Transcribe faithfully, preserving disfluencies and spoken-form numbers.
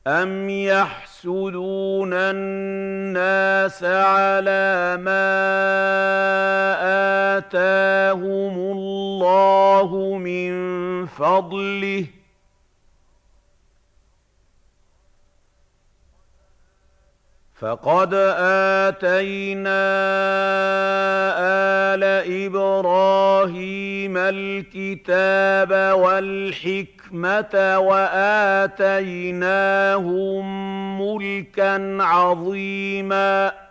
أَمْ يَحْسُدُونَ النَّاسَ عَلَىٰ مَا آتَاهُمُ اللَّهُ مِن فَضْلِهِ ۖ فَقَدْ آتَيْنَا آلَ إِبْرَاهِيمَ الْكِتَابَ وَالْحِكْمَةَ وَآتَيْنَاهُم مُّلْكًا عَظِيمًا